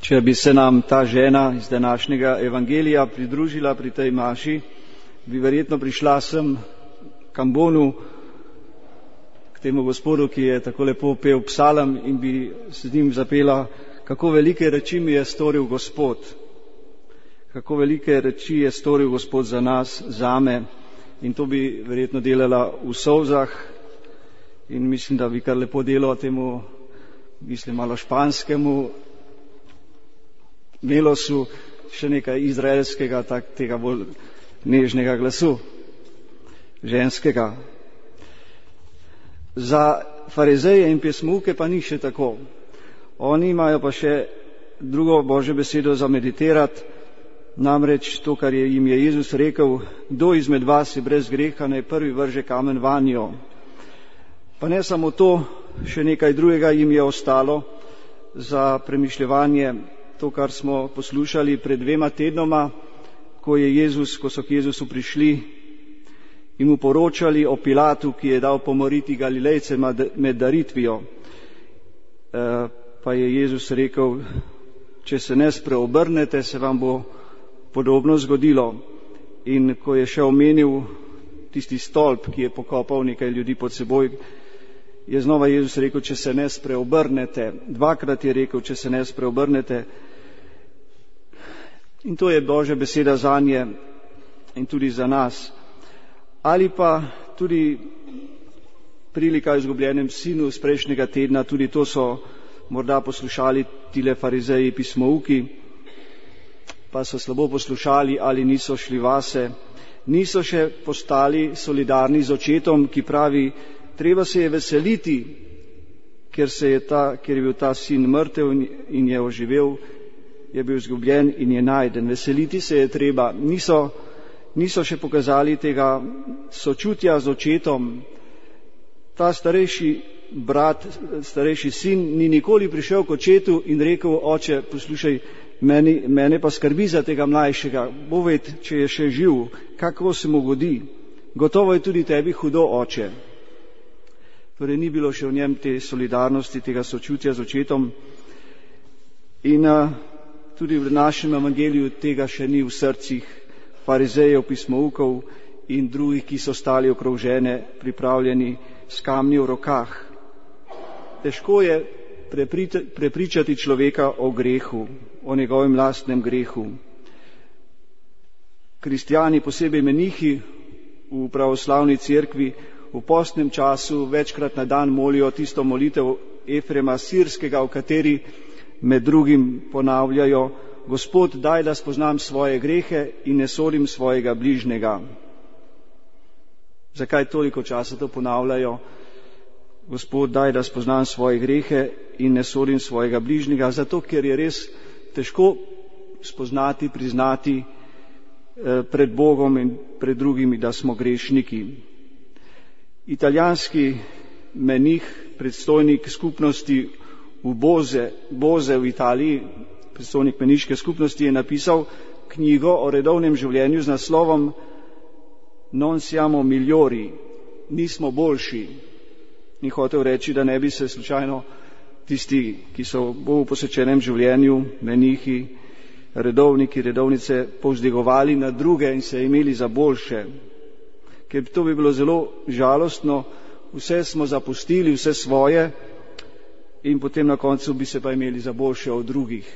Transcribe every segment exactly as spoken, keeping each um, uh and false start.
Če bi se nam ta žena iz današnjega evangelija pridružila pri tej maši, bi verjetno prišla sem k ambonu, k temu gospodu, ki je tako lepo pel psalm, in bi z njim zapela, kako velike reči mi je storil Gospod, kako velike reči je storil Gospod za nas, zame, in to bi verjetno delala v solzah. In mislim, da bi kar lepo delal temu, mislim, malo španskemu melosu še nekaj izraelskega, tak, tega bolj nežnega glasu, ženskega. Za farizeje in pesmuke pa ni še tako. Oni imajo pa še drugo Božjo besedo za meditirati, namreč to, kar je jim je Jezus rekel, kdo izmed vas je brez greha, naj prvi vrže kamen vanjo. Pa ne samo to, še nekaj drugega jim je ostalo za premišljevanje, to, kar smo poslušali pred dvema tednoma, ko je Jezus, ko so k Jezusu prišli in mu poročali o Pilatu, ki je dal pomoriti Galilejce med daritvijo. E, pa je Jezus rekel, če se ne spreobrnete, se vam bo podobno zgodilo. In ko je še omenil tisti stolp, ki je pokopal nekaj ljudi pod seboj, je znova Jezus rekel, če se ne spreobrnete. Dvakrat je rekel, če se ne spreobrnete. In to je Božja beseda zanje in tudi za nas. Ali pa tudi prilika o izgubljenem sinu z prejšnjega tedna, tudi to so morda poslušali tile farizeji pismouki, pa so slabo poslušali ali niso šli vase, niso še postali solidarni z očetom, ki pravi, treba se je veseliti, ker, se je, ta, ker je bil ta sin mrtev in je oživel, je bil izgubljen in je najden. Veseliti se je treba. Niso, niso še pokazali tega sočutja z očetom. Ta starejši brat, starejši sin ni nikoli prišel k očetu in rekel, oče, poslušaj, meni, mene pa skrbi za tega mlajšega. Bo ved, če je še živ, kako se mu godi. Gotovo je tudi tebi hudo, oče. Torej ni bilo še v njem te solidarnosti, tega sočutja z očetom. In a, tudi v našem evangeliju tega še ni v srcih farizejev, pismoukov in drugih, ki so stali okrog žene, pripravljeni s kamni v rokah. Težko je prepričati človeka o grehu, o njegovem lastnem grehu. Kristjani, posebej menihi v pravoslavni cerkvi, v postnem času večkrat na dan molijo tisto molitev Efrema Sirskega, v kateri med drugim ponavljajo, Gospod, daj, da spoznam svoje grehe in ne sodim svojega bližnjega. Zakaj toliko časa to ponavljajo? Gospod, daj, da spoznam svoje grehe in ne sodim svojega bližnjega, zato ker je res težko spoznati, priznati eh, pred Bogom in pred drugimi, da smo grešniki. Italijanski menih, predstojnik skupnosti v Boze, Boze v Italiji, predstojnik meniške skupnosti, je napisal knjigo o redovnem življenju z naslovom Non siamo migliori, nismo boljši. Ni hotel reči, da ne bi se slučajno tisti, ki so v Bogu posvečenem življenju, menihi, redovniki, redovnice, povzdigovali na druge in se imeli za boljše. Ker to bi bilo zelo žalostno, vse smo zapustili, vse svoje, in potem na koncu bi se pa imeli za boljše od drugih.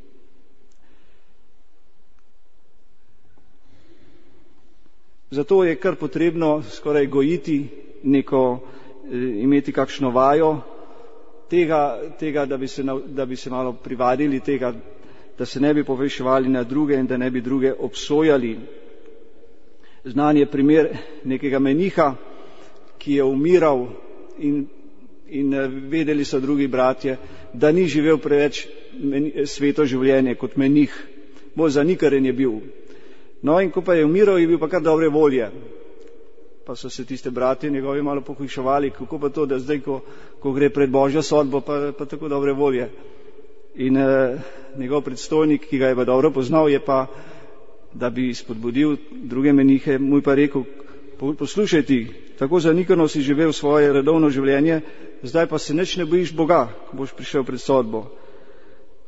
Zato je kar potrebno skoraj gojiti neko, imeti kakšno vajo tega, tega da, bi se, da bi se malo privadili tega, da se ne bi poveševali na druge in da ne bi druge obsojali. Znan je primer nekega meniha, ki je umiral in, in vedeli so drugi bratje, da ni živel preveč sveto življenje kot menih, bolj zanikaren je bil. No in ko pa je umiral, je bil pa kar dobre volje. Pa so se tiste bratje njegovi malo pohujševali, kako pa to, da zdaj, ko, ko gre pred Božjo sodbo, pa, pa tako dobre volje. In eh, njegov predstojnik, ki ga je pa dobro poznal, je pa, da bi spodbudil druge menihe, mu je pa rekel, poslušaj ti, tako zanikano si živel svoje redovno življenje, zdaj pa se nič ne bojiš Boga, ko boš prišel pred sodbo.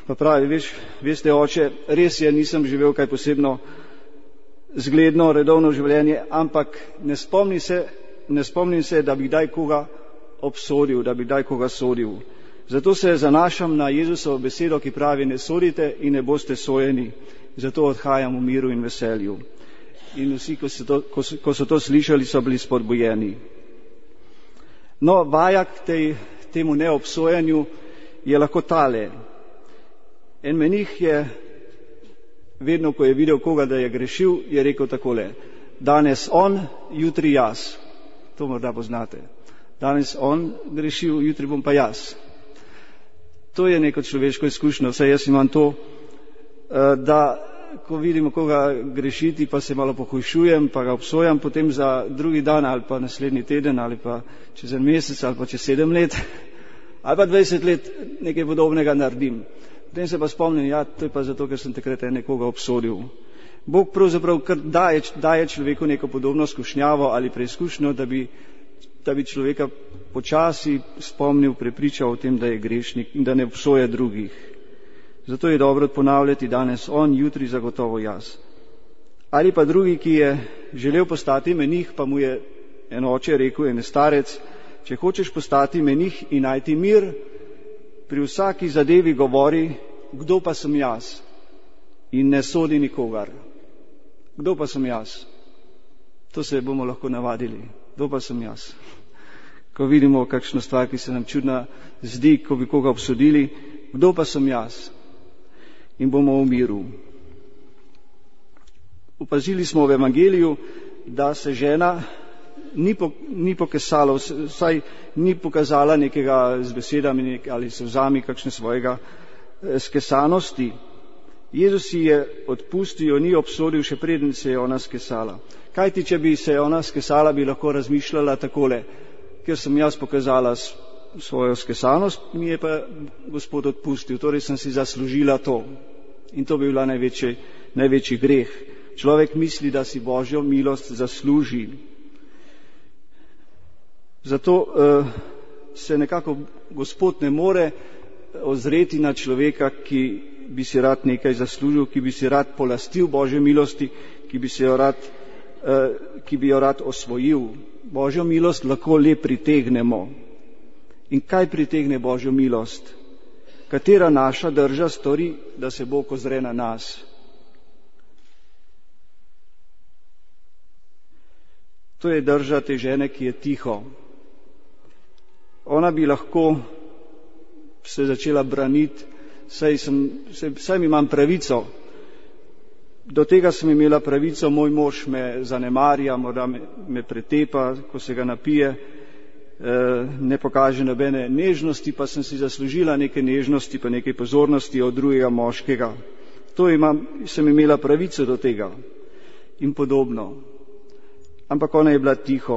Pa pravi, veš, veste, oče, res je, nisem živel kaj posebno zgledno, redovno življenje, ampak ne spomnim se, ne spomnim se, da bi kdaj koga obsodil, da bi kdaj koga sodil. Zato se zanašam na Jezusovo besedo, ki pravi, ne sodite in ne boste sojeni. Zato odhajam v miru in veselju. In vsi, ko so to, ko so, ko so to slišali, so bili spodbujeni. No, vaja k tej, temu neobsojanju je lahko tale. En menih je vedno, ko je videl koga, da je grešil, je rekel takole: danes on, jutri jaz. To morda poznate. Danes on grešil, jutri bom pa jaz. To je neko človeško izkušnjo. Vse jaz imam to, da ko vidimo koga grešiti, pa se malo pohujšujem, pa ga obsojam, potem za drugi dan ali pa naslednji teden ali pa čez en mesec ali pa čez sedem let ali pa dvajset let nekaj podobnega naredim. Potem se pa spomnim, ja, to je pa zato, ker sem takrat nekoga obsodil. Bog pravzaprav kar daje, daje človeku neko podobno skušnjavo ali preizkušnjo, da bi, da bi človeka počasi spomnil, prepričal o tem, da je grešnik in da ne obsoja drugih. Zato je dobro ponavljati danes on, jutri zagotovo jaz. Ali pa drugi, ki je želel postati menih, pa mu je en oče rekel, en starec, če hočeš postati menih in najti mir, pri vsaki zadevi govori, kdo pa sem jaz, in ne sodi nikogar. Kdo pa sem jaz? To se bomo lahko navadili. Kdo pa sem jaz? Ko vidimo kakšno stvar, ki se nam čudna zdi, ko bi koga obsodili, kdo pa sem jaz? In bomo v miru. Opazili smo v evangeliju, da se žena ni, po, ni pokesala, vsaj ni pokazala nekega z besedami ali se vzami kakšne svojega skesanosti. Jezus si je odpustil, jo ni obsodil, še preden se je ona skesala. Kajti, če bi se ona skesala, bi lahko razmišljala takole: ker sem jaz pokazala svojo skesanost, mi je pa Gospod odpustil, torej sem si zaslužila to. In to bi bila največji, največji greh. Človek misli, da si Božjo milost zasluži. Zato uh, se nekako Gospod ne more ozreti na človeka, ki bi si rad nekaj zaslužil, ki bi si rad polastil Božje milosti, ki bi, se jo rad, uh, ki bi jo rad osvojil. Božjo milost lahko le pritegnemo. In kaj pritegne Božjo milost? Katera naša drža stori, da se Bog ozre na nas? To je drža te žene, ki je tiho. Ona bi lahko se začela braniti, saj, sem, saj, saj imam pravico. Do tega sem imela pravico, moj mož me zanemarja, morda me, me pretepa, ko se ga napije, ne pokaže nobene nežnosti, pa sem si zaslužila neke nežnosti, pa nekaj pozornosti od drugega moškega. To imam, sem imela pravico do tega in podobno. Ampak ona je bila tiho.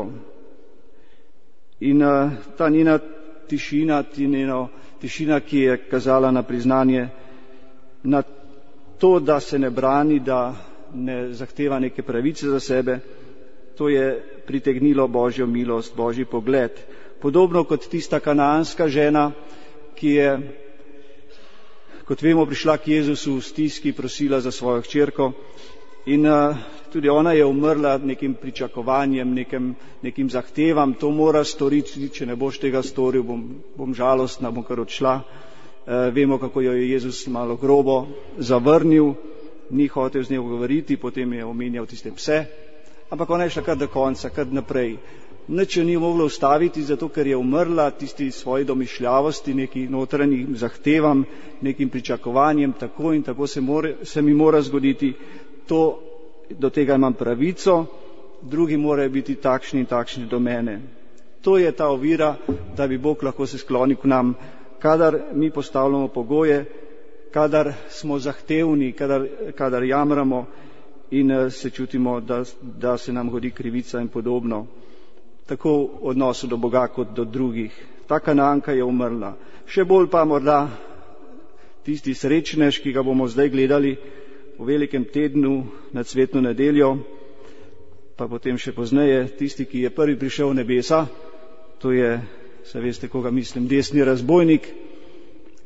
In uh, ta njena tišina, ti njeno tišina, ki je kazala na priznanje, na to, da se ne brani, da ne zahteva neke pravice za sebe, to je pritegnilo Božjo milost, Božji pogled. Podobno kot tista kanaanska žena, ki je, kot vemo, prišla k Jezusu v stiski, prosila za svojo hčerko in uh, tudi ona je umrla nekim pričakovanjem, nekim, nekim zahtevam, to mora storiti, če ne boš tega storil, bom, bom žalostna, bom kar odšla. Uh, vemo, kako jo je Jezus malo grobo zavrnil, ni hotel z njo govoriti, potem je omenjal tiste pse, ampak ona je šla kar do konca, kar naprej. Nič jo ni moglo ustaviti, zato ker je umrla tisti svoji domišljavosti, nekim notranjim zahtevam, nekim pričakovanjem, tako in tako se, more, se mi mora zgoditi. To, do tega imam pravico, drugi morajo biti takšni in takšni do mene. To je ta ovira, da bi Bog lahko se sklonil k nam, kadar mi postavljamo pogoje, kadar smo zahtevni, kadar, kadar jamramo in se čutimo, da, da se nam godi krivica in podobno. Tako v odnosu do Boga kot do drugih. Ta Kanaanka je umrla. Še bolj pa morda tisti srečnež, ki ga bomo zdaj gledali v velikem tednu na cvetno nedeljo, pa potem še pozneje, tisti, ki je prvi prišel v nebesa, to je, se veste, koga mislim, desni razbojnik,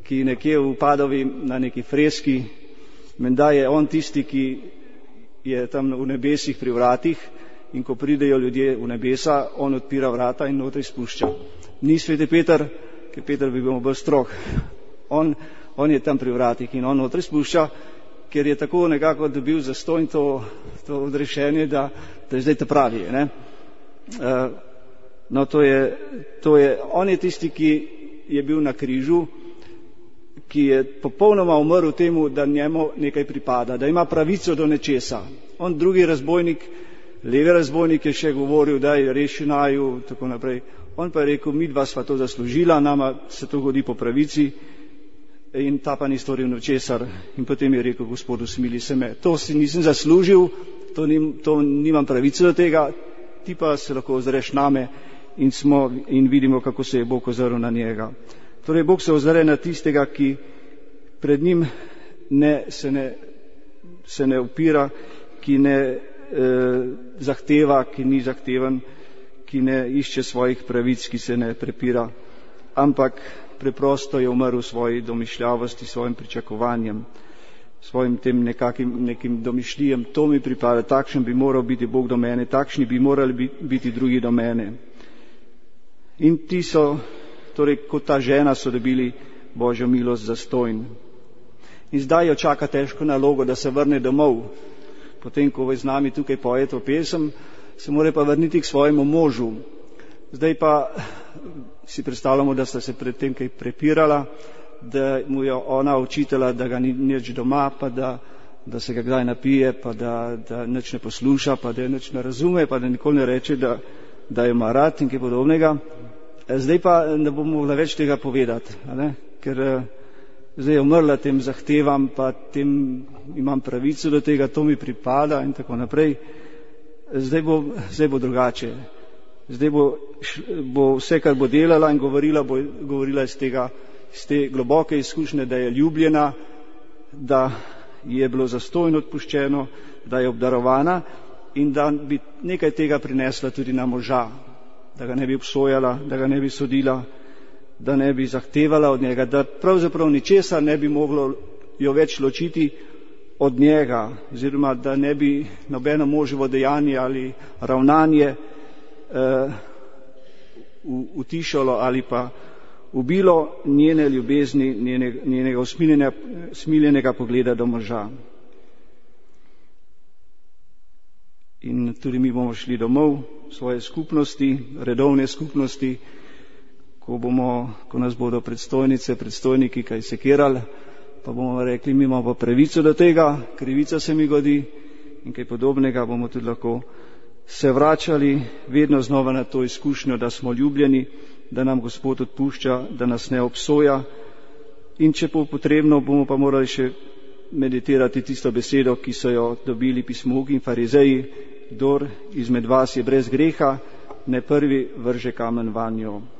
ki nekje v Padovi na neki freski, menda je on tisti, ki je tam v nebesih pri vratih, in ko pridejo ljudje v nebesa, on odpira vrata in notri spušča. Ni sveti Peter, ker Peter bi bil bolj strog. On, on je tam pri vratih in on notri spušča, ker je tako nekako dobil zastonj to, to odrešenje, da, da je zdaj te pravi. Ne? Uh, no, to je, to je, on je tisti, ki je bil na križu, ki je popolnoma umrl temu, da njemu nekaj pripada, da ima pravico do nečesa. On, drugi razbojnik, levi razbojnik, je še govoril, da je reši naju, tako naprej. On pa je rekel, mi dva sva to zaslužila, nama se to godi po pravici, in ta pa ni storil ničesar. In potem je rekel, Gospodu, smili se me. To si nisem zaslužil, to, nim, to nimam pravice do tega, ti pa se lahko ozreš name in, smo, in vidimo, kako se je Bog ozrl na njega. Torej, Bog se ozre na tistega, ki pred njim ne, se, ne, se ne upira, ki ne eh, zahteva, ki ni zahteven, ki ne išče svojih pravic, ki se ne prepira, ampak preprosto je umrl svoji domišljavosti, svojim pričakovanjem, svojim tem nekakim, nekim domišljijem. To mi pripada, takšen bi moral biti Bog do mene, takšni bi morali biti drugi do mene. In ti so, torej kot ta žena, so dobili Božjo milost zastojn. In zdaj jo čaka težko nalogo, da se vrne domov. Potem, ko z nami tukaj poje to pesem, se mora pa vrniti k svojemu možu. Zdaj pa si predstavljamo, da sta se pred tem kaj prepirala, da mu je ona učitela, da ga ni nič doma, pa da, da se ga kdaj napije, pa da, da nič ne posluša, pa da nič ne razume, pa da nikoli ne reče, da, da jo ima rad in kaj podobnega. Zdaj pa ne bom mogla več tega povedati, ne? Ker zdaj je umrla tem zahtevam, pa tem imam pravico do tega, to mi pripada in tako naprej. Zdaj bo, zdaj bo drugače. Zdaj bo, bo vse, kar bo delala in govorila, bo govorila iz tega, iz te globoke izkušnje, da je ljubljena, da je bilo zastojno odpuščeno, da je obdarovana in da bi nekaj tega prinesla tudi na moža, da ga ne bi obsojala, da ga ne bi sodila, da ne bi zahtevala od njega, da pravzaprav ničesar ne bi moglo jo več ločiti od njega, oziroma da ne bi nobeno moževo dejanje ali ravnanje uh, utišalo ali pa ubilo njene ljubezni, njene, njenega usmiljenega pogleda do moža. In tudi mi bomo šli domov, svoje skupnosti, redovne skupnosti, ko, bomo, ko nas bodo predstojnice, predstojniki kaj sekirali, pa bomo rekli, mi imamo pravico do tega, krivica se mi godi in kaj podobnega, bomo tudi lahko se vračali vedno znova na to izkušnjo, da smo ljubljeni, da nam Gospod odpušča, da nas ne obsoja, in če bo potrebno, bomo pa morali še meditirati tisto besedo, ki so jo dobili pismogi in farizeji, kdor izmed vas je brez greha, ne prvi vrže kamen vanjo.